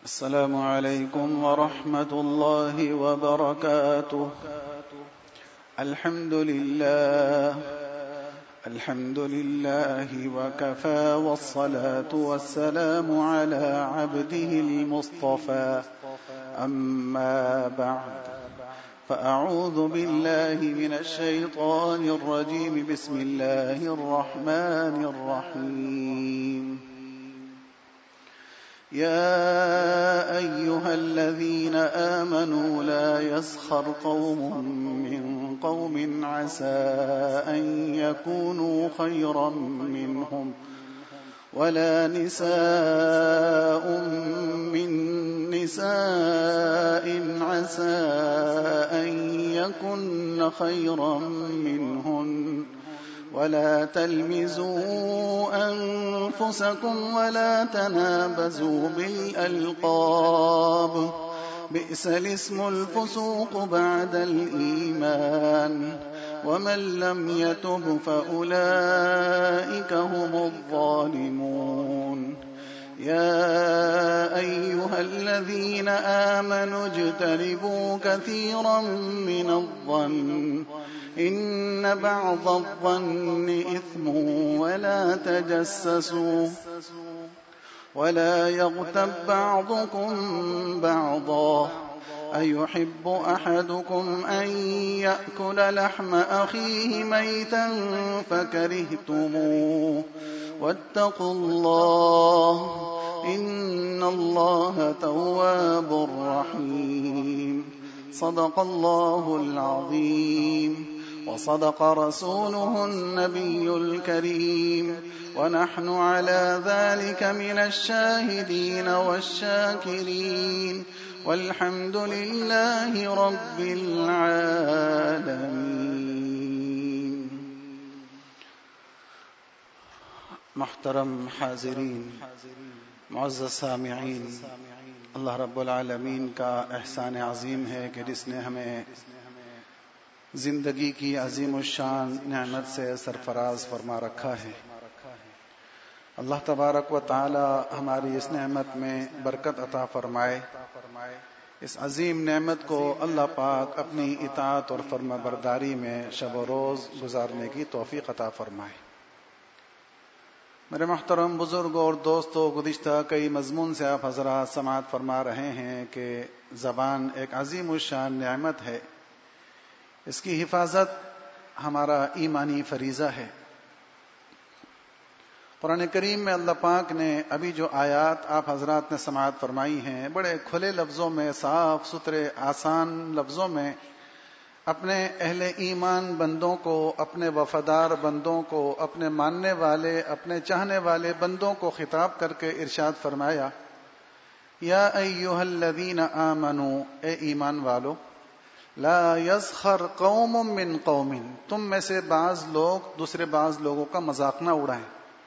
السلام عليكم ورحمة الله وبركاته. الحمد لله وكفى، والصلاة والسلام على عبده المصطفى. أما بعد، فأعوذ بالله من الشيطان الرجيم. بسم الله الرحمن الرحيم. يا أيها الذين آمنوا لا يسخر قوم من قوم عسى أن يكونوا خيرا منهم، ولا نساء من نساء عسى أن يكن خيرا منهن، ولا تلمزوا أنفسكم ولا تنابزوا بالألقاب، بئس الاسم الفسوق بعد الإيمان، ومن لم يتب فأولئك هم الظالمون. يا أيها الذين آمنوا اجتنبوا كثيرا من الظن إن بعض الظن إثم، ولا تجسسوا، ولا يغتب بعضكم بعضا، أيحب أحدكم أن يأكل لحم أخيه ميتا فكرهتموه، واتقوا الله إن الله تواب رحيم. صدق الله العظيم، وصدق رسوله النبي الكريم، ونحن على ذلك من الشاهدين والشاكرين، والحمد لله رب العالمين. محترم حاضرین، معزز سامعین، اللہ رب العالمین کا احسان عظیم ہے کہ جس نے ہمیں زندگی کی عظیم الشان نعمت سے سرفراز فرما رکھا ہے. اللہ تبارک و تعالی ہماری اس نعمت میں برکت عطا فرمائے. اس عظیم نعمت کو اللہ پاک اپنی اطاعت اور فرما برداری میں شب و روز گزارنے کی توفیق عطا فرمائے. میرے محترم بزرگوں اور دوستوں، گزشتہ کئی مضمون سے آپ حضرات سماعت فرما رہے ہیں کہ زبان ایک عظیم الشان نعمت ہے. اس کی حفاظت ہمارا ایمانی فریضہ ہے. قرآن کریم میں اللہ پاک نے ابھی جو آیات آپ حضرات نے سماعت فرمائی ہیں، بڑے کھلے لفظوں میں، صاف ستھرے آسان لفظوں میں اپنے اہل ایمان بندوں کو، اپنے وفادار بندوں کو، اپنے ماننے والے، اپنے چاہنے والے بندوں کو خطاب کر کے ارشاد فرمایا، یا ایھا الذین آمنوا، اے ایمان والو، لا یسخر قوم من قوم، تم میں سے بعض لوگ دوسرے بعض لوگوں کا مذاق نہ اڑائیں.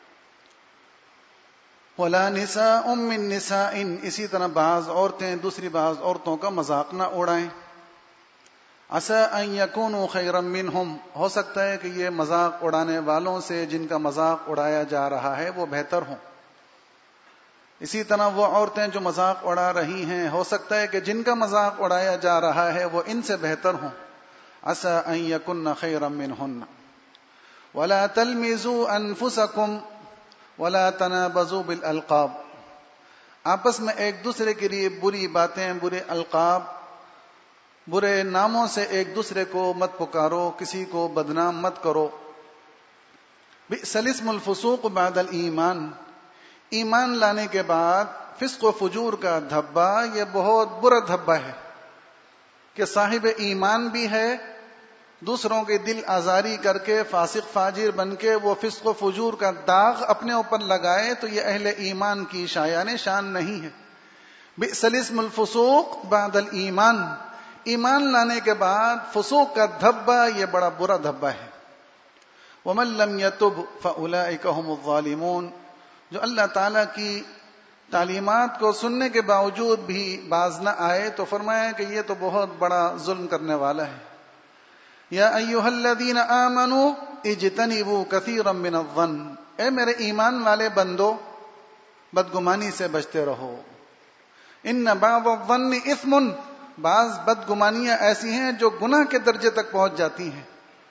ولا نساء من نساء، اسی طرح بعض عورتیں دوسری بعض عورتوں کا مذاق نہ اڑائیں. عسى ان يكونوا خيرا منهم، ہو سکتا ہے کہ یہ مذاق اڑانے والوں سے جن کا مذاق اڑایا جا رہا ہے وہ بہتر ہوں. اسی طرح وہ عورتیں جو مذاق اڑا رہی ہیں، ہو سکتا ہے کہ جن کا مذاق اڑایا جا رہا ہے وہ ان سے بہتر ہوں. عسى ان يكن خيرا منهن. ولا تلمزوا انفسكم ولا تنابزوا بالالقاب، آپس میں ایک دوسرے کے لیے بری باتیں، برے القاب، برے ناموں سے ایک دوسرے کو مت پکارو، کسی کو بدنام مت کرو. بئس الاسم الفسوق بعد الایمان، ایمان لانے کے بعد فسق و فجور کا دھبا یہ بہت برا دھبا ہے کہ صاحب ایمان بھی ہے، دوسروں کے دل آزاری کر کے فاسق فاجر بن کے وہ فسق و فجور کا داغ اپنے اوپر لگائے تو یہ اہل ایمان کی شایان شان نہیں ہے. بئس الاسم الفسوق بعد الایمان، ایمان لانے کے بعد فسوق کا دھبا یہ بڑا برا دھبا ہے. ومن لم يتب فاولئک هم الظالمون، جو اللہ تعالیٰ کی تعلیمات کو سننے کے باوجود بھی باز نہ آئے تو فرمایا کہ یہ تو بہت بڑا ظلم کرنے والا ہے. یا ایھا الذین آمنوا اجتنبوا کثیرا من الظن، اے میرے ایمان والے بندو بدگمانی سے بچتے رہو. ان بعض الظن اثم، بعض بدگمانیاں ایسی ہیں جو گناہ کے درجے تک پہنچ جاتی ہیں.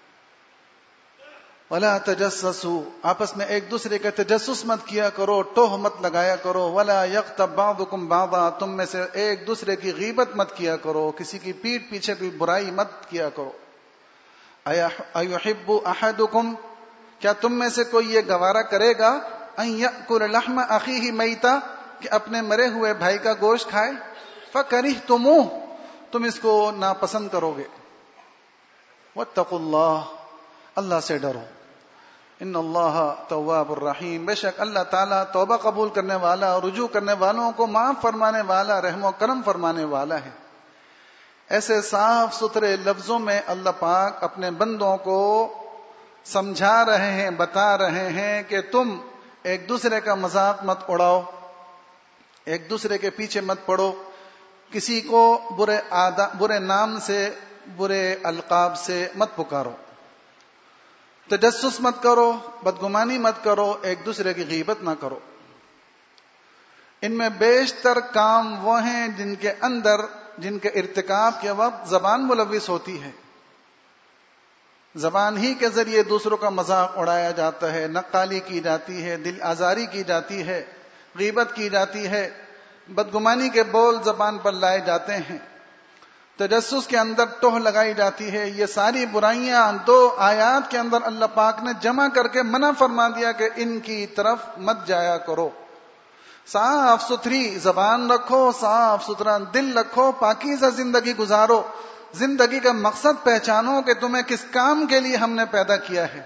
ولا تجسسوا، آپس میں ایک دوسرے کا تجسس مت کیا کرو، ٹوہ مت لگایا کرو. ولا یغتب بعضکم بعضا، تم میں سے ایک دوسرے کی غیبت مت کیا کرو، کسی کی پیٹھ پیچھے کوئی برائی مت کیا کرو. ایحب احدکم، کیا تم میں سے کوئی یہ گوارا کرے گا ان یأکل لحم اخیہ میتا، کہ اپنے مرے ہوئے بھائی کا گوشت کھائے. فکرہتموہ، تم اس کو ناپسند کرو گے. واتقوا اللہ، اللہ سے ڈرو. ان اللہ تواب الرحیم، بے شک اللہ تعالیٰ توبہ قبول کرنے والا اور رجوع کرنے والوں کو معاف فرمانے والا، رحم و کرم فرمانے والا ہے. ایسے صاف ستھرے لفظوں میں اللہ پاک اپنے بندوں کو سمجھا رہے ہیں، بتا رہے ہیں کہ تم ایک دوسرے کا مذاق مت اڑاؤ، ایک دوسرے کے پیچھے مت پڑو، کسی کو برے نام سے، برے القاب سے مت پکارو، تجسس مت کرو، بدگمانی مت کرو، ایک دوسرے کی غیبت نہ کرو. ان میں بیشتر کام وہ ہیں جن کے ارتکاب کے وقت زبان ملوث ہوتی ہے. زبان ہی کے ذریعے دوسروں کا مذاق اڑایا جاتا ہے، نقالی کی جاتی ہے، دل آزاری کی جاتی ہے، غیبت کی جاتی ہے، بدگمانی کے بول زبان پر لائے جاتے ہیں، تجسس کے اندر ٹوہ لگائی جاتی ہے. یہ ساری برائیاں 2 آیات کے اندر اللہ پاک نے جمع کر کے منع فرما دیا کہ ان کی طرف مت جایا کرو. صاف ستھری زبان رکھو، صاف ستھرا دل رکھو، پاکیزہ زندگی گزارو. زندگی کا مقصد پہچانو کہ تمہیں کس کام کے لیے ہم نے پیدا کیا ہے.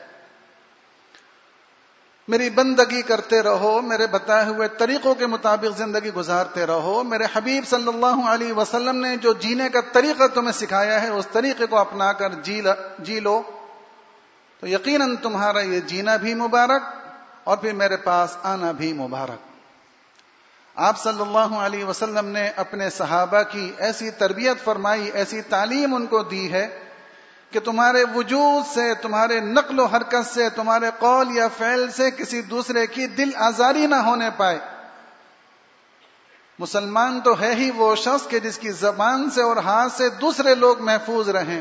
میری بندگی کرتے رہو، میرے بتائے ہوئے طریقوں کے مطابق زندگی گزارتے رہو. میرے حبیب صلی اللہ علیہ وسلم نے جو جینے کا طریقہ تمہیں سکھایا ہے اس طریقے کو اپنا کر جی لو، تو یقیناً تمہارا یہ جینا بھی مبارک اور پھر میرے پاس آنا بھی مبارک. آپ صلی اللہ علیہ وسلم نے اپنے صحابہ کی ایسی تربیت فرمائی، ایسی تعلیم ان کو دی ہے کہ تمہارے وجود سے، تمہارے نقل و حرکت سے، تمہارے قول یا فعل سے کسی دوسرے کی دل آزاری نہ ہونے پائے. مسلمان تو ہے ہی وہ شخص کہ جس کی زبان سے اور ہاتھ سے دوسرے لوگ محفوظ رہیں،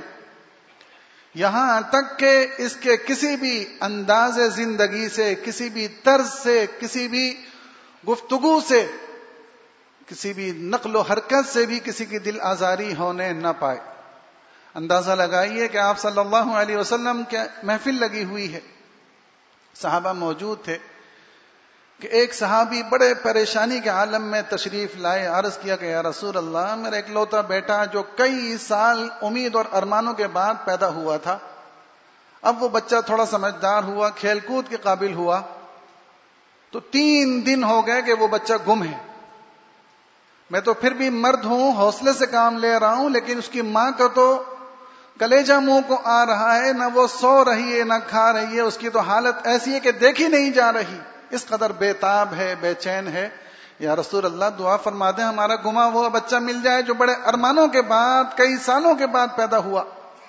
یہاں تک کہ اس کے کسی بھی انداز زندگی سے، کسی بھی طرز سے، کسی بھی گفتگو سے، کسی بھی نقل و حرکت سے بھی کسی کی دل آزاری ہونے نہ پائے. اندازہ لگائیے کہ آپ صلی اللہ علیہ وسلم کے محفل لگی ہوئی ہے، صحابہ موجود تھے کہ ایک صحابی بڑے پریشانی کے عالم میں تشریف لائے. عرض کیا کہ یا رسول اللہ، میرا اکلوتا بیٹا جو کئی سال امید اور ارمانوں کے بعد پیدا ہوا تھا، اب وہ بچہ تھوڑا سمجھدار ہوا، کھیل کود کے قابل ہوا، تو 3 دن ہو گئے کہ وہ بچہ گم ہے. میں تو پھر بھی مرد ہوں، حوصلے سے کام لے رہا ہوں، لیکن اس کی ماں کا تو کلیجہ منہ کو آ رہا ہے، نہ وہ سو رہی ہے نہ کھا رہی ہے، اس کی تو حالت ایسی ہے کہ دیکھی نہیں جا رہی، اس قدر بے تاب ہے، بے چین ہے. یا رسول اللہ دعا فرما دیں ہمارا گما ہوا بچہ مل جائے جو بڑے ارمانوں کے بعد، کئی سالوں کے بعد پیدا ہوا.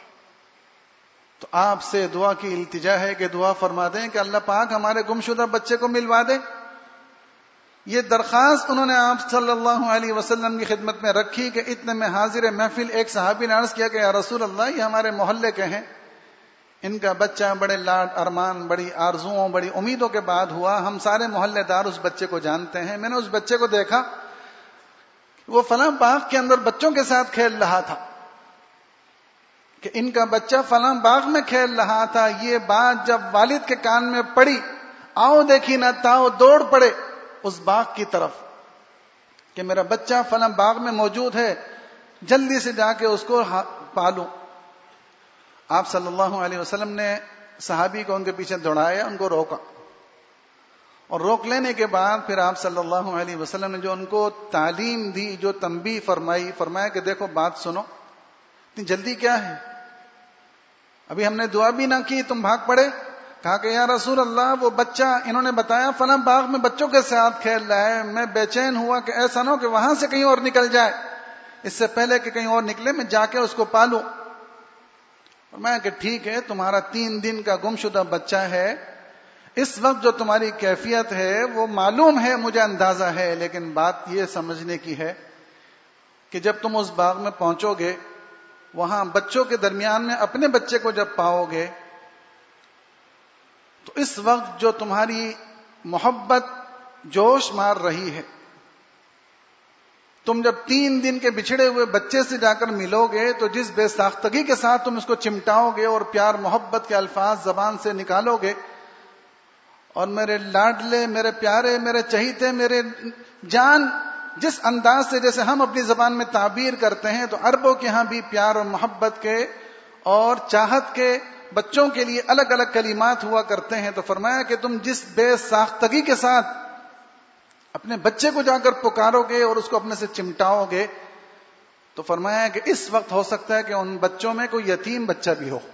تو آپ سے دعا کی التجا ہے کہ دعا فرما دیں کہ اللہ پاک ہمارے گمشدہ بچے کو ملوا دے. یہ درخواست انہوں نے آپ صلی اللہ علیہ وسلم کی خدمت میں رکھی کہ اتنے میں حاضر محفل ایک صحابی نے عرض کیا کہ یا رسول اللہ، یہ ہمارے محلے کے ہیں، ان کا بچہ بڑے لاڈ ارمان، بڑی آرزوؤں، بڑی امیدوں کے بعد ہوا، ہم سارے محلے دار اس بچے کو جانتے ہیں. میں نے اس بچے کو دیکھا، وہ فلاں باغ کے اندر بچوں کے ساتھ کھیل رہا تھا، کہ ان کا بچہ فلاں باغ میں کھیل رہا تھا. یہ بات جب والد کے کان میں پڑی، آؤ دیکھی نہ تاؤ، دوڑ پڑے اس باغ کی طرف کہ میرا بچہ فلاں باغ میں موجود ہے، جلدی سے جا کے اس کو پالوں. آپ صلی اللہ علیہ وسلم نے صحابی کو ان کے پیچھے دوڑایا، ان کو روکا، اور روک لینے کے بعد پھر آپ صلی اللہ علیہ وسلم نے جو ان کو تعلیم دی، جو تنبیہ فرمایا کہ دیکھو بات سنو، اتنی جلدی کیا ہے، ابھی ہم نے دعا بھی نہ کی تم بھاگ پڑے. کہا کہ یا رسول اللہ، وہ بچہ انہوں نے بتایا فلاں باغ میں بچوں کے ساتھ کھیل رہا ہے، میں بے چین ہوا کہ ایسا نہ ہو کہ وہاں سے کہیں اور نکل جائے، اس سے پہلے کہ کہیں اور نکلے میں جا کے اس کو پالوں. اور میں کہ ٹھیک ہے، تمہارا 3 دن کا گمشدہ بچہ ہے، اس وقت جو تمہاری کیفیت ہے وہ معلوم ہے، مجھے اندازہ ہے، لیکن بات یہ سمجھنے کی ہے کہ جب تم اس باغ میں پہنچو گے، وہاں بچوں کے درمیان میں اپنے بچے کو جب پاؤ گے، تو اس وقت جو تمہاری محبت جوش مار رہی ہے، تم جب 3 دن کے بچھڑے ہوئے بچے سے جا کر ملو گے تو جس بے ساختگی کے ساتھ تم اس کو چمٹاؤ گے اور پیار محبت کے الفاظ زبان سے نکالو گے، اور میرے لاڈلے، میرے پیارے، میرے چہیتے، میرے جان، جس انداز سے جیسے ہم اپنی زبان میں تعبیر کرتے ہیں، تو عربوں کے ہاں بھی پیار اور محبت کے اور چاہت کے بچوں کے لیے الگ الگ کلمات ہوا کرتے ہیں۔ تو فرمایا کہ تم جس بے ساختگی کے ساتھ اپنے بچے کو جا کر پکارو گے اور اس کو اپنے سے چمٹاؤ گے، تو فرمایا کہ اس وقت ہو سکتا ہے کہ ان بچوں میں کوئی یتیم بچہ بھی ہو۔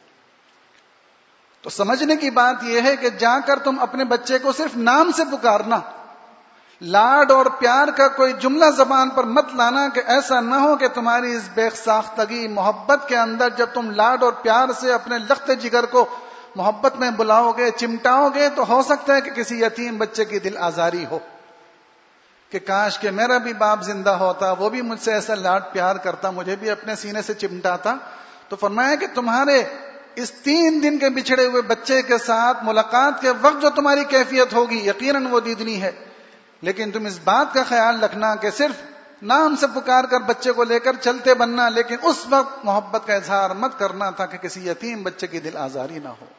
تو سمجھنے کی بات یہ ہے کہ جا کر تم اپنے بچے کو صرف نام سے پکارنا، لاڈ اور پیار کا کوئی جملہ زبان پر مت لانا، کہ ایسا نہ ہو کہ تمہاری اس بے ساختگی محبت کے اندر جب تم لاڈ اور پیار سے اپنے لخت جگر کو محبت میں بلاؤ گے، چمٹاؤ گے، تو ہو سکتا ہے کہ کسی یتیم بچے کی دل آزاری ہو کہ کاش کہ میرا بھی باپ زندہ ہوتا، وہ بھی مجھ سے ایسا لاڈ پیار کرتا، مجھے بھی اپنے سینے سے چمٹاتا۔ تو فرمایا کہ تمہارے اس 3 دن کے بچھڑے ہوئے بچے کے ساتھ ملاقات کے وقت جو تمہاری کیفیت ہوگی، یقیناً وہ دیدنی ہے، لیکن تم اس بات کا خیال رکھنا کہ صرف نام سے پکار کر بچے کو لے کر چلتے بننا، لیکن اس وقت محبت کا اظہار مت کرنا تھا کہ کسی یتیم بچے کی دل آزاری نہ ہو۔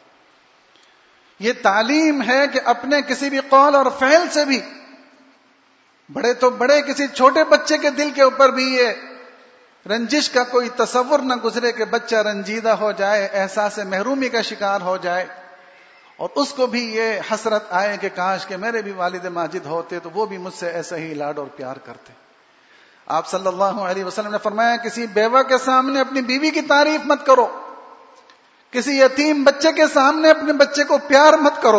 یہ تعلیم ہے کہ اپنے کسی بھی قول اور فعل سے بھی، بڑے تو بڑے، کسی چھوٹے بچے کے دل کے اوپر بھی یہ رنجش کا کوئی تصور نہ گزرے کہ بچہ رنجیدہ ہو جائے، احساس محرومی کا شکار ہو جائے، اور اس کو بھی یہ حسرت آئے کہ کاش کہ میرے بھی والد ماجد ہوتے تو وہ بھی مجھ سے ایسا ہی لاڈ اور پیار کرتے۔ آپ صلی اللہ علیہ وسلم نے فرمایا کسی بیوہ کے سامنے اپنی بیوی کی تعریف مت کرو، کسی یتیم بچے کے سامنے اپنے بچے کو پیار مت کرو۔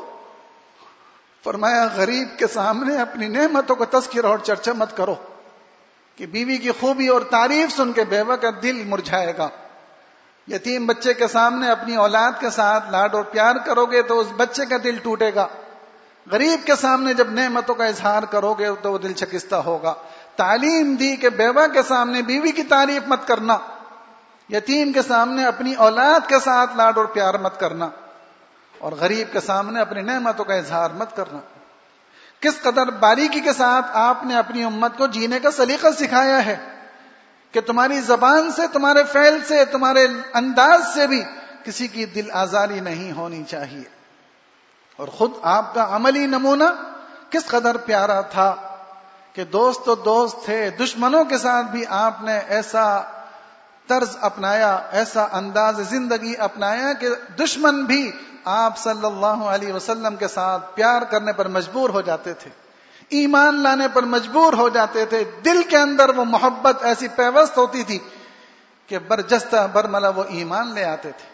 فرمایا غریب کے سامنے اپنی نعمتوں کا تذکرہ اور چرچا مت کرو، کہ بیوی کی خوبی اور تعریف سن کے بیوہ کا دل مرجھائے گا۔ یتیم بچے کے سامنے اپنی اولاد کے ساتھ لاڈ اور پیار کرو گے تو اس بچے کا دل ٹوٹے گا۔ غریب کے سامنے جب نعمتوں کا اظہار کرو گے تو وہ دل شکستہ ہوگا۔ تعلیم دی کہ بیوہ کے سامنے بیوی کی تعریف مت کرنا، یتیم کے سامنے اپنی اولاد کے ساتھ لاڈ اور پیار مت کرنا، اور غریب کے سامنے اپنی نعمتوں کا اظہار مت کرنا۔ کس قدر باریکی کے ساتھ آپ نے اپنی امت کو جینے کا سلیقہ سکھایا ہے کہ تمہاری زبان سے، تمہارے فعل سے، تمہارے انداز سے بھی کسی کی دل آزاری نہیں ہونی چاہیے۔ اور خود آپ کا عملی نمونہ کس قدر پیارا تھا کہ دوست تو دوست تھے، دشمنوں کے ساتھ بھی آپ نے ایسا طرز اپنایا، ایسا انداز زندگی اپنایا کہ دشمن بھی آپ صلی اللہ علیہ وسلم کے ساتھ پیار کرنے پر مجبور ہو جاتے تھے، ایمان لانے پر مجبور ہو جاتے تھے۔ دل کے اندر وہ محبت ایسی پیوست ہوتی تھی کہ برجستہ برملا وہ ایمان لے آتے تھے۔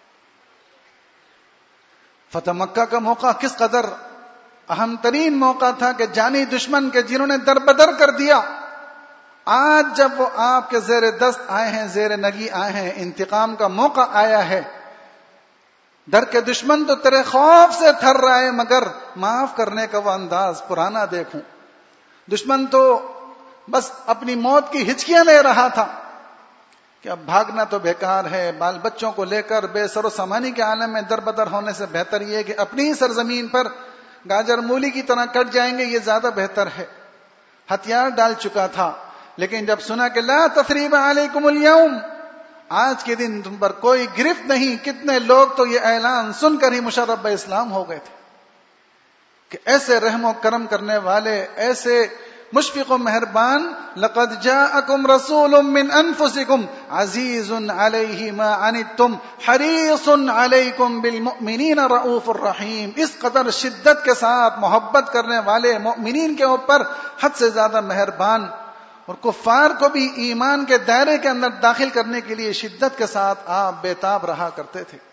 فتح مکہ کا موقع کس قدر اہم ترین موقع تھا کہ جانی دشمن کے جنہوں نے در بدر کر دیا، آج جب وہ آپ کے زیر دست آئے ہیں، زیر نگی آئے ہیں، انتقام کا موقع آیا ہے۔ ڈر کے دشمن تو تیرے خوف سے تھر رہا ہے، مگر معاف کرنے کا وہ انداز پرانا دیکھوں۔ دشمن تو بس اپنی موت کی ہچکیاں لے رہا تھا کہ اب بھاگنا تو بیکار ہے، بال بچوں کو لے کر بے سر و سامانی کے عالم میں در بدر ہونے سے بہتر یہ ہے کہ اپنی ہی سرزمین پر گاجر مولی کی طرح کٹ جائیں گے، یہ زیادہ بہتر ہے۔ ہتھیار ڈال چکا تھا، لیکن جب سنا کہ لا تثریب علیکم اليوم، آج کے دن تم پر کوئی گرفت نہیں، کتنے لوگ تو یہ اعلان سن کر ہی مشرف اسلام ہو گئے تھے کہ ایسے رحم و کرم کرنے والے، ایسے مشفق و مہربان، لقد جاءکم رسول من انفسکم عزیز علیہ ما عنتم حریص علیکم بالمؤمنین رؤوف الرحیم۔ اس قدر شدت کے ساتھ محبت کرنے والے، مؤمنین کے اوپر حد سے زیادہ مہربان، اور کفار کو بھی ایمان کے دائرے کے اندر داخل کرنے کے لیے شدت کے ساتھ آپ بےتاب رہا کرتے تھے۔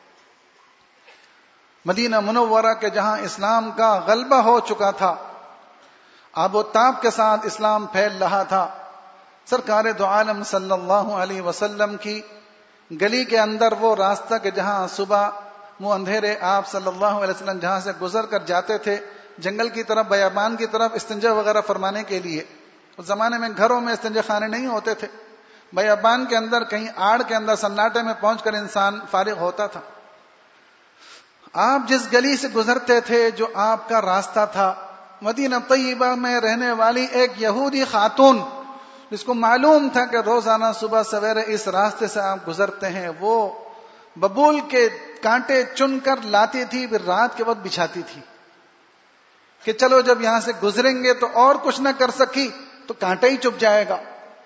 مدینہ منورہ کے جہاں اسلام کا غلبہ ہو چکا تھا، آب و تاب کے ساتھ اسلام پھیل رہا تھا، سرکار دو عالم صلی اللہ علیہ وسلم کی گلی کے اندر وہ راستہ کہ جہاں صبح وہ اندھیرے آپ صلی اللہ علیہ وسلم جہاں سے گزر کر جاتے تھے جنگل کی طرف، بیابان کی طرف استنجا وغیرہ فرمانے کے لیے، اس زمانے میں گھروں میں استنجا خانے نہیں ہوتے تھے، بیابان کے اندر کہیں آڑ کے اندر سناٹے میں پہنچ کر انسان فارغ ہوتا تھا۔ آپ جس گلی سے گزرتے تھے، جو آپ کا راستہ تھا، مدینہ طیبہ میں رہنے والی ایک یہودی خاتون جس کو معلوم تھا کہ روزانہ صبح سویرے اس راستے سے آپ گزرتے ہیں، وہ ببول کے کانٹے چن کر لاتی تھی، پھر رات کے وقت بچھاتی تھی کہ چلو جب یہاں سے گزریں گے تو اور کچھ نہ کر سکی تو کانٹا ہی چپ جائے گا۔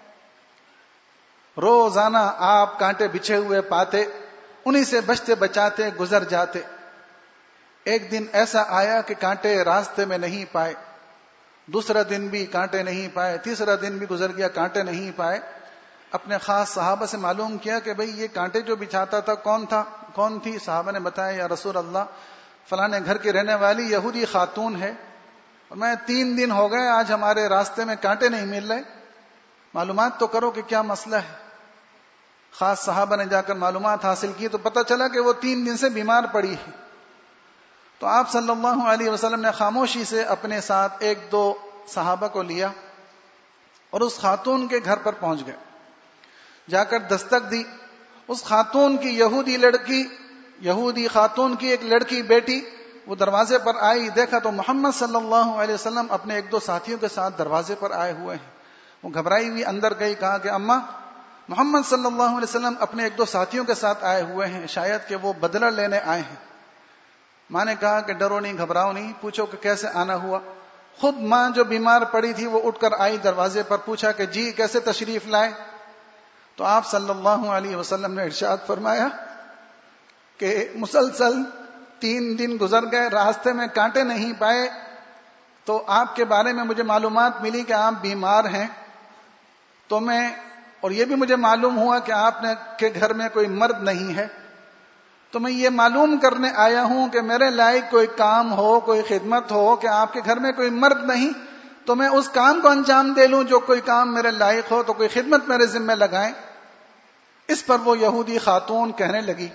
روزانہ آپ کانٹے بچھے ہوئے پاتے، انہی سے بچتے بچاتے گزر جاتے۔ ایک دن ایسا آیا کہ کانٹے راستے میں نہیں پائے، دوسرا دن بھی کانٹے نہیں پائے، تیسرا دن بھی گزر گیا، کانٹے نہیں پائے۔ اپنے خاص صحابہ سے معلوم کیا کہ بھئی یہ کانٹے جو بچھاتا تھا کون تھی؟ صحابہ نے بتایا، یا رسول اللہ فلانے گھر کی رہنے والی یہودی خاتون ہے، اور میں 3 دن ہو گئے آج ہمارے راستے میں کانٹے نہیں مل رہے، معلومات تو کرو کہ کیا مسئلہ ہے۔ خاص صحابہ نے جا کر معلومات حاصل کی تو پتہ چلا کہ وہ 3 دن سے بیمار پڑی ہے۔ تو آپ صلی اللہ علیہ وسلم نے خاموشی سے اپنے ساتھ 1-2 صحابہ کو لیا اور اس خاتون کے گھر پر پہنچ گئے، جا کر دستک دی۔ اس خاتون کی یہودی خاتون کی ایک لڑکی بیٹی وہ دروازے پر آئی، دیکھا تو محمد صلی اللہ علیہ وسلم اپنے 1-2 ساتھیوں کے ساتھ دروازے پر آئے ہوئے ہیں۔ وہ گھبرائی ہوئی اندر گئی، کہا کہ اماں محمد صلی اللہ علیہ وسلم اپنے 1-2 ساتھیوں کے ساتھ آئے ہوئے ہیں، شاید کہ وہ بدلہ لینے آئے ہیں۔ ماں نے کہا کہ ڈرو نہیں، گھبراؤ نہیں، پوچھو کہ کیسے آنا ہوا۔ خود ماں جو بیمار پڑی تھی وہ اٹھ کر آئی دروازے پر، پوچھا کہ جی کیسے تشریف لائے؟ تو آپ صلی اللہ علیہ وسلم نے ارشاد فرمایا کہ مسلسل 3 دن گزر گئے، راستے میں کانٹے نہیں پائے، تو آپ کے بارے میں مجھے معلومات ملی کہ آپ بیمار ہیں، تو اور یہ بھی مجھے معلوم ہوا کہ آپ کے گھر میں کوئی مرد نہیں ہے، تو میں یہ معلوم کرنے آیا ہوں کہ میرے لائق کوئی کام ہو، کوئی خدمت ہو، کہ آپ کے گھر میں کوئی مرد نہیں تو میں اس کام کو انجام دے لوں، جو کوئی کام میرے لائق ہو تو کوئی خدمت میرے ذمہ لگائیں۔ اس پر وہ یہودی خاتون کہنے لگی،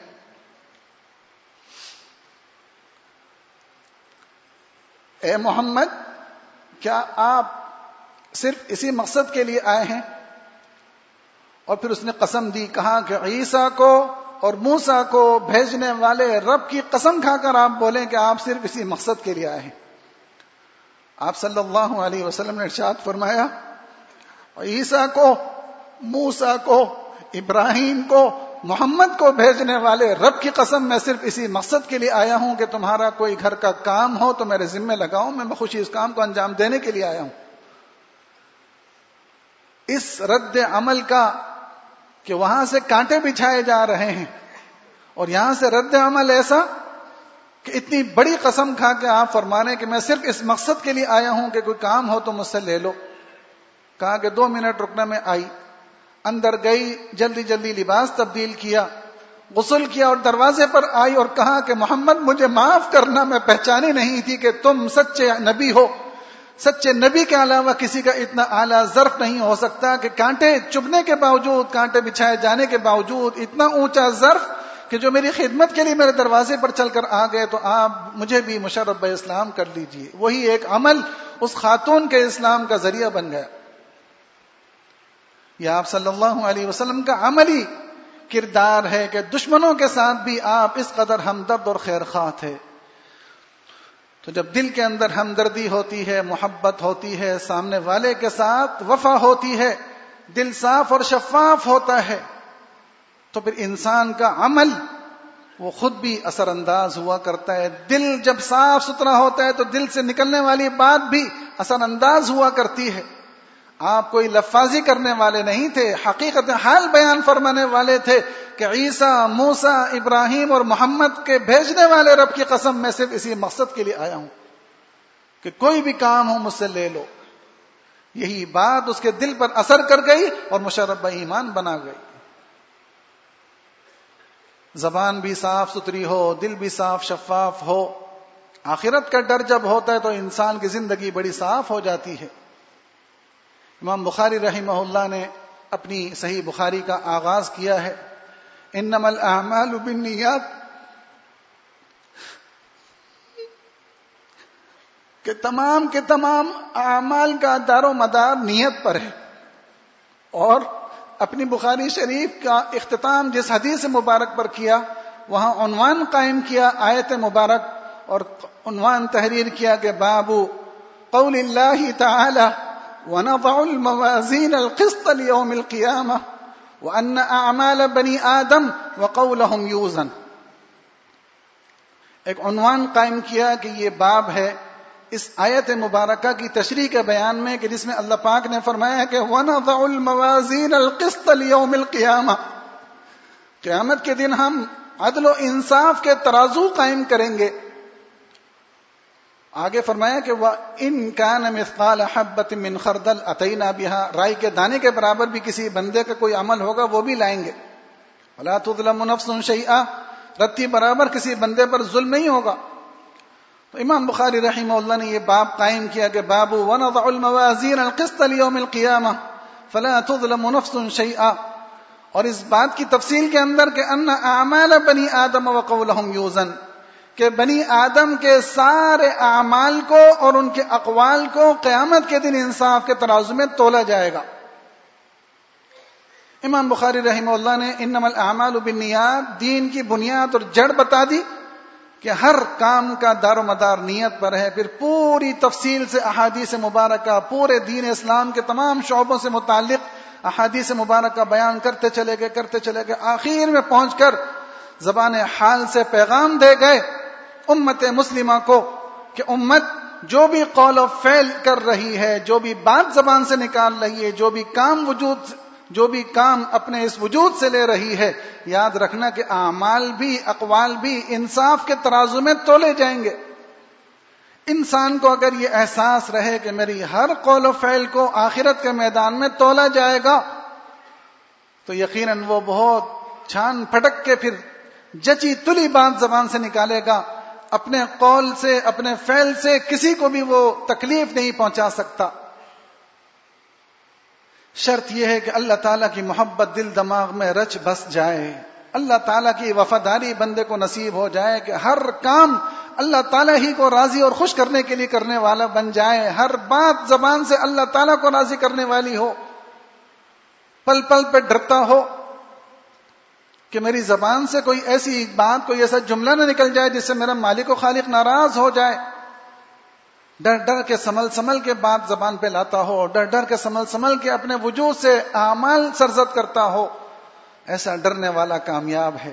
اے محمد، کیا آپ صرف اسی مقصد کے لیے آئے ہیں؟ اور پھر اس نے قسم دی، کہا کہ عیسیٰ کو اور موسیٰ کو بھیجنے والے رب کی قسم کھا کر آپ بولیں کہ آپ صرف اسی مقصد کے لیے آئے ہیں۔ آپ صلی اللہ علیہ وسلم نے ارشاد فرمایا، عیسیٰ کو، موسیٰ کو، ابراہیم کو، محمد کو بھیجنے والے رب کی قسم، میں صرف اسی مقصد کے لیے آیا ہوں کہ تمہارا کوئی گھر کا کام ہو تو میرے ذمہ لگاؤں، میں بخوشی اس کام کو انجام دینے کے لیے آیا ہوں۔ اس رد عمل کا کہ وہاں سے کانٹے بچھائے جا رہے ہیں، اور یہاں سے رد عمل ایسا کہ اتنی بڑی قسم کھا کے آپ فرما رہے ہیں کہ میں صرف اس مقصد کے لیے آیا ہوں کہ کوئی کام ہو تو مجھ سے لے لو۔ کہا کہ 2 منٹ رکنا، میں آئی، اندر گئی، جلدی جلدی لباس تبدیل کیا، غسل کیا، اور دروازے پر آئی اور کہا کہ محمد مجھے معاف کرنا، میں پہچانی نہیں تھی کہ تم سچے نبی ہو۔ سچے نبی کے علاوہ کسی کا اتنا اعلیٰ ظرف نہیں ہو سکتا کہ کانٹے چبھنے کے باوجود، کانٹے بچھائے جانے کے باوجود اتنا اونچا ظرف کہ جو میری خدمت کے لیے میرے دروازے پر چل کر آ گئے، تو آپ مجھے بھی مشرف اسلام کر لیجئے۔ وہی ایک عمل اس خاتون کے اسلام کا ذریعہ بن گیا۔ یہ آپ صلی اللہ علیہ وسلم کا عملی کردار ہے کہ دشمنوں کے ساتھ بھی آپ اس قدر ہمدرد اور خیرخواہ تھے۔ تو جب دل کے اندر ہمدردی ہوتی ہے، محبت ہوتی ہے، سامنے والے کے ساتھ وفا ہوتی ہے، دل صاف اور شفاف ہوتا ہے، تو پھر انسان کا عمل وہ خود بھی اثر انداز ہوا کرتا ہے۔ دل جب صاف ستھرا ہوتا ہے تو دل سے نکلنے والی بات بھی اثر انداز ہوا کرتی ہے۔ آپ کوئی لفاظی کرنے والے نہیں تھے، حقیقت حال بیان فرمانے والے تھے کہ عیسیٰ، موسیٰ، ابراہیم اور محمد کے بھیجنے والے رب کی قسم، میں صرف اسی مقصد کے لیے آیا ہوں کہ کوئی بھی کام ہو مجھ سے لے لو۔ یہی بات اس کے دل پر اثر کر گئی اور مشرف ایمان بنا گئی۔ زبان بھی صاف ستھری ہو، دل بھی صاف شفاف ہو، آخرت کا ڈر جب ہوتا ہے تو انسان کی زندگی بڑی صاف ہو جاتی ہے۔ امام بخاری رحمہ اللہ نے اپنی صحیح بخاری کا آغاز کیا ہے، انما الاعمال بالنیات، کہ تمام کے تمام اعمال کا دار و مدار نیت پر ہے. اور اپنی بخاری شریف کا اختتام جس حدیث مبارک پر کیا، وہاں عنوان قائم کیا آیت مبارک، اور عنوان تحریر کیا کہ باب قول اللہ تعالی وَنَضَعُ الْمَوَازِينَ الْقِسْطَ لِيَوْمِ الْقِيَامَةِ وَأَنَّ أَعْمَالَ بَنِي آدَمَ وَقَوْلَهُمْ يُوزَنُ. ایک عنوان قائم کیا کہ یہ باب ہے اس آیت مبارکہ کی تشریح کے بیان میں، کہ جس میں اللہ پاک نے فرمایا کہ وَنَضَعُ الْمَوَازِينَ الْقِسْطَ لِيَوْمِ الْقِيَامَةِ، قیامت کے دن ہم عدل و انصاف کے ترازو قائم کریں گے. آگے فرمایا کہ وَإِن كَانَ مِثْقَالَ حَبَّةٍ مِّنْ خَرْدَلٍ أَتَيْنَا بِهَا، رائی کے دانے کے برابر بھی کسی بندے کا کوئی عمل ہوگا وہ بھی لائیں گے. وَلَا تُظْلَمُ نَفْسٌ شَيْئًا، رتی برابر کسی بندے پر ظلم نہیں ہوگا. تو امام بخاری رحمہ اللہ نے یہ باب قائم کیا کہ باب وَنَضَعُ الْمَوَازِينَ الْقِسْطَ لِيَوْمِ الْقِيَامَةِ فَلَا تُظْلَمُ نَفْسٌ شَيْئًا، اور اس بات کی تفصیل کے اندر کہ ان اعمال بنی آدم وقولہم یوزن، کہ بنی آدم کے سارے اعمال کو اور ان کے اقوال کو قیامت کے دن انصاف کے ترازو میں تولا جائے گا. امام بخاری رحمہ اللہ نے انما الاعمال بالنیات دین کی بنیاد اور جڑ بتا دی کہ ہر کام کا دار و مدار نیت پر ہے. پھر پوری تفصیل سے احادیث مبارکہ پورے دین اسلام کے تمام شعبوں سے متعلق احادیث مبارکہ بیان کرتے چلے گئے آخر میں پہنچ کر زبان حال سے پیغام دے گئے امت مسلمہ کو کہ امت جو بھی قول و فعل کر رہی ہے، جو بھی بات زبان سے نکال رہی ہے، جو بھی کام اپنے اس وجود سے لے رہی ہے، یاد رکھنا کہ اعمال بھی اقوال بھی انصاف کے ترازو میں تولے جائیں گے. انسان کو اگر یہ احساس رہے کہ میری ہر قول و فعل کو آخرت کے میدان میں تولا جائے گا، تو یقیناً وہ بہت چھان پھٹک کے پھر جچی تلی بات زبان سے نکالے گا. اپنے قول سے اپنے فعل سے کسی کو بھی وہ تکلیف نہیں پہنچا سکتا. شرط یہ ہے کہ اللہ تعالیٰ کی محبت دل دماغ میں رچ بس جائے، اللہ تعالیٰ کی وفاداری بندے کو نصیب ہو جائے کہ ہر کام اللہ تعالیٰ ہی کو راضی اور خوش کرنے کے لیے کرنے والا بن جائے، ہر بات زبان سے اللہ تعالیٰ کو راضی کرنے والی ہو، پل پل پہ ڈرتا ہو کہ میری زبان سے کوئی ایسی بات کوئی ایسا جملہ نہ نکل جائے جس سے میرا مالک و خالق ناراض ہو جائے. ڈر ڈر کے سمل کے بات زبان پہ لاتا ہو، ڈر ڈر کے سمل کے اپنے وجود سے اعمال سرزد کرتا ہو. ایسا ڈرنے والا کامیاب ہے.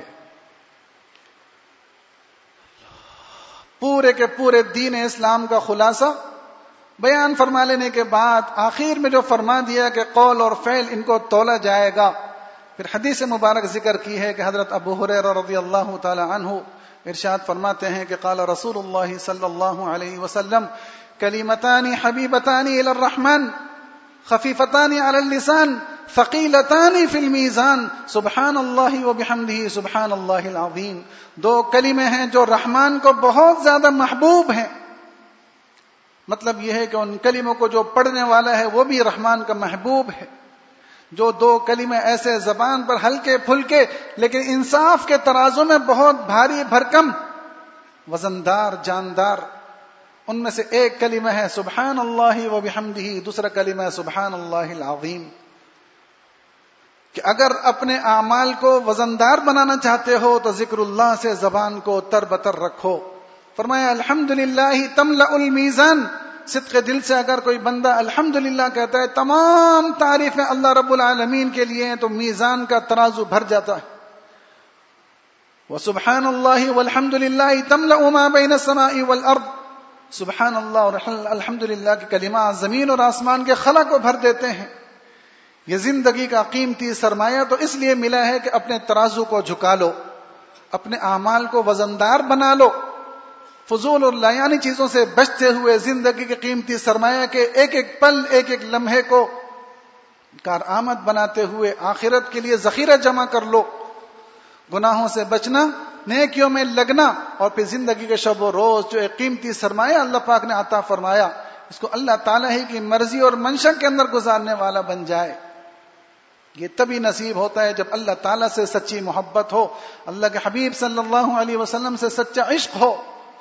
پورے کے پورے دین اسلام کا خلاصہ بیان فرما لینے کے بعد آخر میں جو فرما دیا کہ قول اور فعل ان کو تولا جائے گا، پھر حدیث مبارک ذکر کی ہے کہ حضرت ابو ہریرہ رضی اللہ تعالی عنہ ارشاد فرماتے ہیں کہ قال رسول اللہ صلی اللہ علیہ وسلم کلمتان حبیبتان الی الرحمن خفیفتان علی اللسان ثقیلتان فی المیزان سبحان اللہ وبحمدہ سبحان اللہ العظیم. دو کلمے ہیں جو رحمان کو بہت زیادہ محبوب ہیں. مطلب یہ ہے کہ ان کلموں کو جو پڑھنے والا ہے وہ بھی رحمان کا محبوب ہے. جو دو کلمے ایسے زبان پر ہلکے پھلکے لیکن انصاف کے ترازو میں بہت بھاری بھرکم وزندار جاندار، ان میں سے ایک کلمہ ہے سبحان اللہ وبحمدہ، دوسرا کلمہ ہے سبحان اللہ العظیم. کہ اگر اپنے اعمال کو وزندار بنانا چاہتے ہو تو ذکر اللہ سے زبان کو تر بتر رکھو. فرمایا الحمدللہ تملأ المیزان، صدق دل سے اگر کوئی بندہ الحمدللہ کہتا ہے، تمام تعریفیں اللہ رب العالمین کے لیے ہیں، تو میزان کا ترازو بھر جاتا ہے. وسبحان اللہ والحمدللہ تملأ ما بین السماء والارض، سبحان اللہ اور الحمدللہ کے کلمات زمین اور آسمان کے خلا کو بھر دیتے ہیں. یہ زندگی کا قیمتی سرمایہ تو اس لیے ملا ہے کہ اپنے ترازو کو جھکا لو، اپنے اعمال کو وزندار بنا لو، فضول اور لایانی چیزوں سے بچتے ہوئے زندگی کے قیمتی سرمایہ کے ایک ایک پل ایک ایک لمحے کو کارآمد بناتے ہوئے آخرت کے لیے ذخیرہ جمع کر لو. گناہوں سے بچنا، نیکیوں میں لگنا، اور پھر زندگی کے شب و روز جو ایک قیمتی سرمایہ اللہ پاک نے عطا فرمایا اس کو اللہ تعالیٰ ہی کی مرضی اور منشا کے اندر گزارنے والا بن جائے. یہ تبھی نصیب ہوتا ہے جب اللہ تعالیٰ سے سچی محبت ہو، اللہ کے حبیب صلی اللہ علیہ وسلم سے سچا عشق ہو،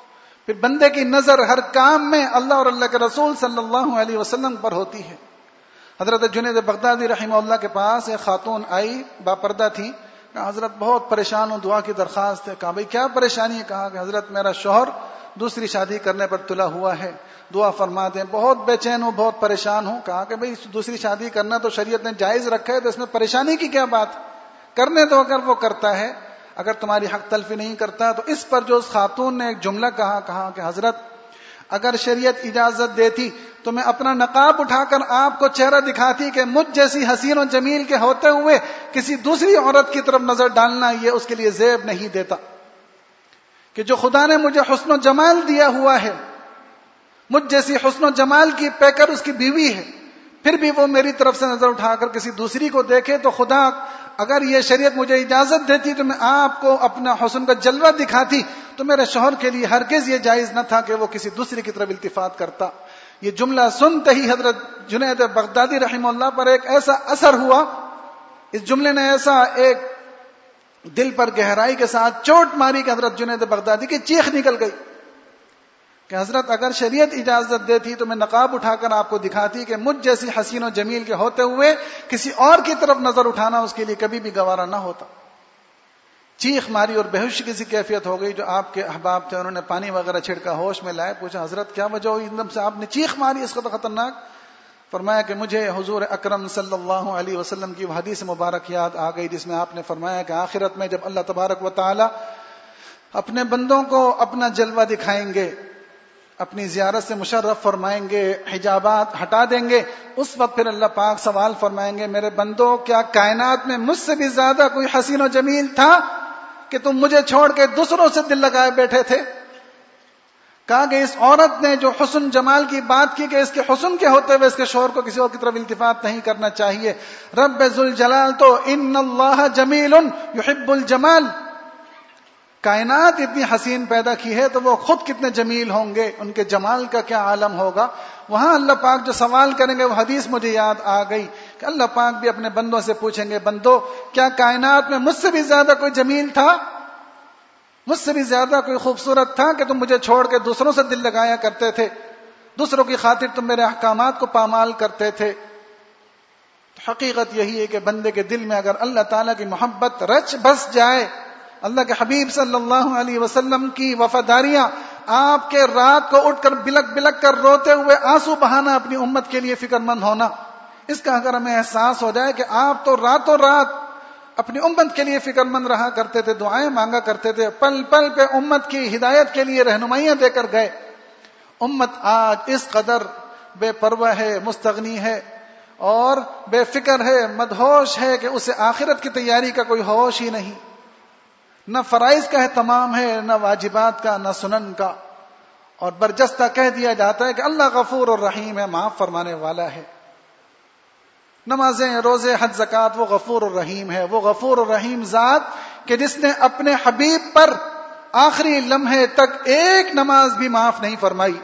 پھر بندے کی نظر ہر کام میں اللہ اور اللہ کے رسول صلی اللہ علیہ وسلم پر ہوتی ہے. حضرت جنید بغدادی رحمہ اللہ کے پاس ایک خاتون آئی, باپردہ تھی. کہا حضرت بہت پریشان ہوں, دعا کی درخواست ہے. کہا بھائی کیا پریشانی ہے؟ کہا کہ حضرت میرا شوہر دوسری شادی کرنے پر تلا ہوا ہے, دعا فرما دیں, بہت بے چین ہوں, بہت پریشان ہوں. کہا کہ بھئی دوسری شادی کرنا تو شریعت نے جائز رکھا ہے, تو اس میں پریشانی کی کیا بات, کرنے دو اگر وہ کرتا ہے, اگر تمہاری حق تلفی نہیں کرتا. تو اس پر جو اس خاتون نے ایک جملہ کہا کہ حضرت اگر شریعت اجازت دیتی تو میں اپنا نقاب اٹھا کر آپ کو چہرہ دکھاتی کہ مجھ جیسی حسین و جمیل کے ہوتے ہوئے کسی دوسری عورت کی طرف نظر ڈالنا یہ اس کے لیے زیب نہیں دیتا, کہ جو خدا نے مجھے حسن و جمال دیا ہوا ہے, مجھ جیسی حسن و جمال کی پیکر اس کی بیوی ہے, پھر بھی وہ میری طرف سے نظر اٹھا کر کسی دوسری کو دیکھے, تو خدا اگر یہ شریعت مجھے اجازت دیتی تو میں آپ کو اپنا حسن کا جلوہ دکھاتی, تو میرے شوہر کے لیے ہرگز یہ جائز نہ تھا کہ وہ کسی دوسری کی طرف التفات کرتا. یہ جملہ سنتے ہی حضرت جنید بغدادی رحمہ اللہ پر ایک ایسا اثر ہوا, اس جملے نے ایسا ایک دل پر گہرائی کے ساتھ چوٹ ماری کہ حضرت جنید بغدادی کی چیخ نکل گئی کہ حضرت اگر شریعت اجازت دیتی تو میں نقاب اٹھا کر آپ کو دکھاتی کہ مجھ جیسی حسین و جمیل کے ہوتے ہوئے کسی اور کی طرف نظر اٹھانا اس کے لیے کبھی بھی گوارا نہ ہوتا. چیخ ماری اور بےہوشی کی سی کیفیت ہو گئی. جو آپ کے احباب تھے انہوں نے پانی وغیرہ چھڑکا, ہوش میں لائے, پوچھا حضرت کیا وجہ ہوئی ایک دم سے آپ نے چیخ ماری اس قدر خطرناک؟ فرمایا کہ مجھے حضور اکرم صلی اللہ علیہ وسلم کی وہ حدیث مبارک یاد آ گئی جس میں آپ نے فرمایا کہ آخرت میں جب اللہ تبارک و تعالی اپنے بندوں کو اپنا جلوہ دکھائیں گے, اپنی زیارت سے مشرف فرمائیں گے, حجابات ہٹا دیں گے, اس وقت پھر اللہ پاک سوال فرمائیں گے میرے بندو کیا کائنات میں مجھ سے بھی زیادہ کوئی حسین و جمیل تھا کہ تم مجھے چھوڑ کے دوسروں سے دل لگائے بیٹھے تھے؟ کہا کہ اس عورت نے جو حسن جمال کی بات کی کہ اس کے حسن کے ہوتے ہوئے اس کے شوہر کو کسی اور کی طرف التفات نہیں کرنا چاہیے. رب ذوالجلال تو ان اللہ جمیل یحب الجمال, کائنات اتنی حسین پیدا کی ہے تو وہ خود کتنے جمیل ہوں گے, ان کے جمال کا کیا عالم ہوگا. وہاں اللہ پاک جو سوال کریں گے وہ حدیث مجھے یاد آ گئی کہ اللہ پاک بھی اپنے بندوں سے پوچھیں گے بندو کیا کائنات میں مجھ سے بھی زیادہ کوئی جمیل تھا, مجھ سے بھی زیادہ کوئی خوبصورت تھا کہ تم مجھے چھوڑ کے دوسروں سے دل لگایا کرتے تھے, دوسروں کی خاطر تم میرے احکامات کو پامال کرتے تھے. حقیقت یہی ہے کہ بندے کے دل میں اگر اللہ تعالیٰ کی محبت رچ بس جائے, اللہ کے حبیب صلی اللہ علیہ وسلم کی وفاداریاں, آپ کے رات کو اٹھ کر بلک بلک کر روتے ہوئے آنسو بہانا, اپنی امت کے لیے فکر مند ہونا, اس کا اگر ہمیں احساس ہو جائے کہ آپ تو راتوں رات اپنی امت کے لیے فکر مند رہا کرتے تھے, دعائیں مانگا کرتے تھے, پل پل پہ امت کی ہدایت کے لیے رہنمائیاں دے کر گئے. امت آج اس قدر بے پرواہ ہے, مستغنی ہے اور بے فکر ہے, مدہوش ہے کہ اسے آخرت کی تیاری کا کوئی ہوش ہی نہیں. نہ فرائض کا اہتمام ہے, نہ واجبات کا, نہ سنن کا, اور برجستہ کہہ دیا جاتا ہے کہ اللہ غفور اور رحیم ہے, معاف فرمانے والا ہے. نمازیں, روزے, حج, زکوٰۃ, وہ غفور اور رحیم ہے. وہ غفور اور رحیم ذات کہ جس نے اپنے حبیب پر آخری لمحے تک ایک نماز بھی معاف نہیں فرمائی.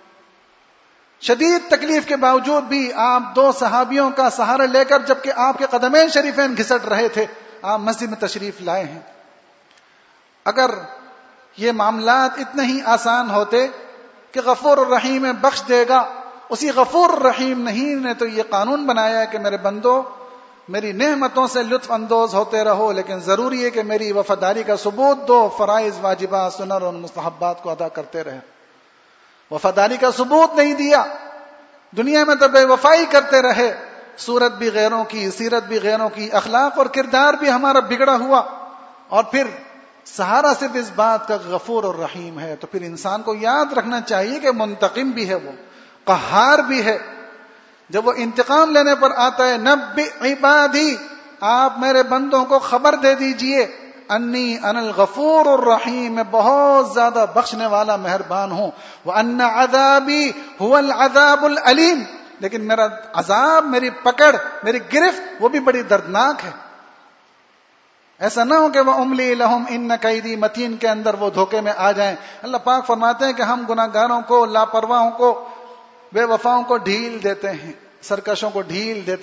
شدید تکلیف کے باوجود بھی آپ 2 صحابیوں کا سہارا لے کر, جبکہ آپ کے قدمین شریفین گھسٹ رہے تھے, آپ مسجد میں تشریف لائے ہیں. اگر یہ معاملات اتنے ہی آسان ہوتے کہ غفور الرحیم بخش دے گا, اسی غفور الرحیم نہیں نے تو یہ قانون بنایا ہے کہ میرے بندو میری نعمتوں سے لطف اندوز ہوتے رہو, لیکن ضروری ہے کہ میری وفاداری کا ثبوت دو, فرائض, واجبات, سنن اور مستحبات کو ادا کرتے رہے. وفاداری کا ثبوت نہیں دیا, دنیا میں تو بے وفائی کرتے رہے, صورت بھی غیروں کی, سیرت بھی غیروں کی, اخلاق اور کردار بھی ہمارا بگڑا ہوا, اور پھر سہارا صرف اس بات کا غفور اور رحیم ہے. تو پھر انسان کو یاد رکھنا چاہیے کہ منتقم بھی ہے, وہ قہار بھی ہے. جب وہ انتقام لینے پر آتا ہے, نبئ عبادی, آپ میرے بندوں کو خبر دے دیجئے, انی انا الغفور الرحیم, میں بہت زیادہ بخشنے والا مہربان ہوں. وان عذابی هو العذاب العلیم, لیکن میرا عذاب, میری پکڑ, میری گرفت وہ بھی بڑی دردناک ہے. ایسا نہ ہو کہ وہ املی لہم ان کیدی متین کے اندر وہ دھوکے میں آ جائیں. اللہ پاک فرماتے ہیں کہ ہم گناہگاروں کو, لاپرواہوں کو, بے وفاؤں کو ڈھیل دیتے ہیں, سرکشوں کو ڈھیل دیتے ہیں.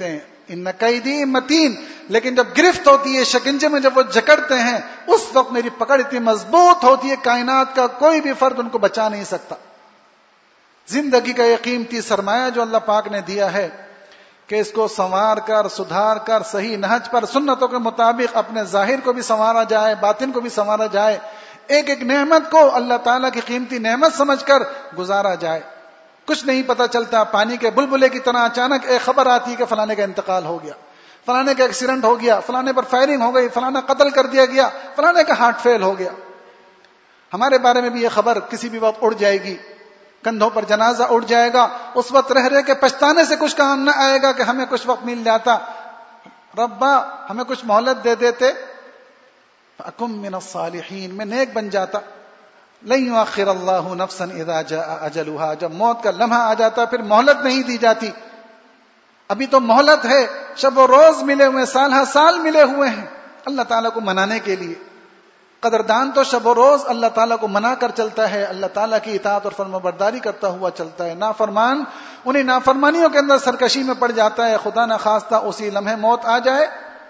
ان قیدی متین، لیکن جب گرفت ہوتی ہے شکنجے میں، جب وہ جکڑتے ہیں، اس وقت میری پکڑ اتنی مضبوط ہوتی ہے کائنات کا کوئی بھی فرد ان کو بچا نہیں سکتا۔ زندگی کا یہ قیمتی سرمایہ جو اللہ پاک نے دیا ہے کہ اس کو سنوار کر، سدھار کر، صحیح نہج پر سنتوں کے مطابق اپنے ظاہر کو بھی سنوارا جائے، باطن کو بھی سنوارا جائے، ایک ایک نعمت کو اللہ تعالیٰ کی قیمتی نعمت سمجھ کر گزارا جائے۔ کچھ نہیں پتا چلتا، پانی کے بلبلے کی طرح اچانک ایک خبر آتی ہے کہ فلانے کا انتقال ہو گیا، فلانے کا ایکسیڈنٹ ہو گیا، فلانے پر فائرنگ ہو گئی، فلانا قتل کر دیا گیا، فلانے کا ہارٹ فیل ہو گیا۔ ہمارے بارے میں بھی یہ خبر کسی بھی وقت اڑ جائے گی، کندھوں پر جنازہ اٹھ جائے گا، اس وقت رہ رہ کے پچھتانے سے کچھ کام نہ آئے گا کہ ہمیں کچھ وقت مل جاتا، ربا ہمیں کچھ مہلت دے دیتے، فَأَكُن مِّنَ الصَّالِحِينَ، میں نیک بن جاتا۔ لَن يُؤَخِّرَ اللَّهُ نَفْسًا إِذَا جَاءَ أَجَلُهَا، جب موت کا لمحہ آ جاتا پھر مہلت نہیں دی جاتی۔ ابھی تو مہلت ہے، شب و روز ملے ہوئے، سال ہر سال ملے ہوئے ہیں اللہ تعالیٰ کو منانے کے لیے۔ قدردان تو شب و روز اللہ تعالیٰ کو منا کر چلتا ہے، اللہ تعالیٰ کی اطاعت اور فرمانبرداری کرتا ہوا چلتا ہے۔ نافرمان انہیں نافرمانیوں کے اندر سرکشی میں پڑ جاتا ہے، خدا نہ خواستہ اسی لمحے موت آ جائے،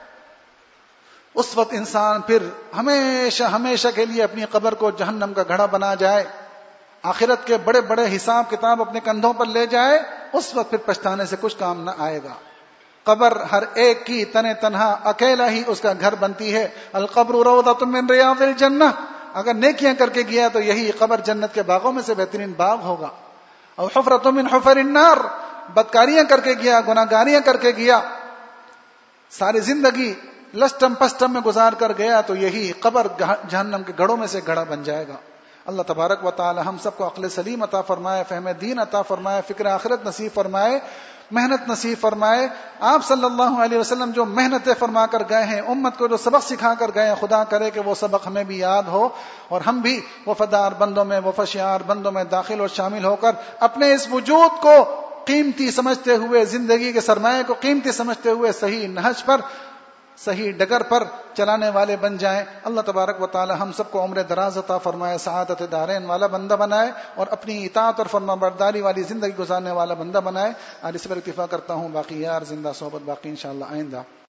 اس وقت انسان پھر ہمیشہ ہمیشہ کے لیے اپنی قبر کو جہنم کا گھڑا بنا جائے، آخرت کے بڑے بڑے حساب کتاب اپنے کندھوں پر لے جائے، اس وقت پھر پچھتانے سے کچھ کام نہ آئے گا۔ قبر ہر ایک کی تنہ تنہا اکیلا ہی اس کا گھر بنتی ہے۔ القبر روضۃ من ریاض الجنہ، اگر نیکیاں کر کے گیا تو یہی قبر جنت کے باغوں میں سے بہترین باغ ہوگا۔ اور حفرۃ من حفر النار، بدکاریاں کر کے گیا، گناہگاریاں کر کے گیا، ساری زندگی لسٹم پسٹم میں گزار کر گیا تو یہی قبر جہنم کے گڑھوں میں سے گڑھا بن جائے گا۔ اللہ تبارک و تعالی ہم سب کو عقل سلیم عطا فرمائے، فہم دین عطا فرمائے، فکر آخرت نصیب فرمائے، محنت نصیب فرمائے۔ آپ صلی اللہ علیہ وسلم جو محنتیں فرما کر گئے ہیں، امت کو جو سبق سکھا کر گئے ہیں، خدا کرے کہ وہ سبق ہمیں بھی یاد ہو اور ہم بھی وفادار بندوں میں، وفاشیار بندوں میں داخل اور شامل ہو کر اپنے اس وجود کو قیمتی سمجھتے ہوئے، زندگی کے سرمایہ کو قیمتی سمجھتے ہوئے صحیح نہج پر، صحیح ڈگر پر چلانے والے بن جائیں۔ اللہ تبارک و تعالی ہم سب کو عمر دراز عطا فرمائے، سعادت دارین والا بندہ بنائے اور اپنی اطاعت اور فرما برداری والی زندگی گزارنے والا بندہ بنائے۔ آج اس پر اکتفا کرتا ہوں، باقی یار زندہ صحبت باقی انشاءاللہ آئندہ۔